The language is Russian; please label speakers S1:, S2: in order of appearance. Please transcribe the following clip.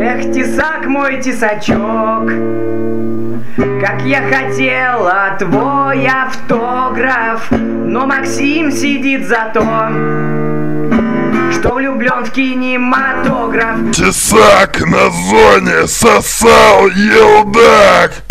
S1: Эх, тесак мой, тесачок, как я хотела твой автограф, но Максим сидит за то, что влюблен в кинематограф.
S2: Тесак на зоне сосал елдак.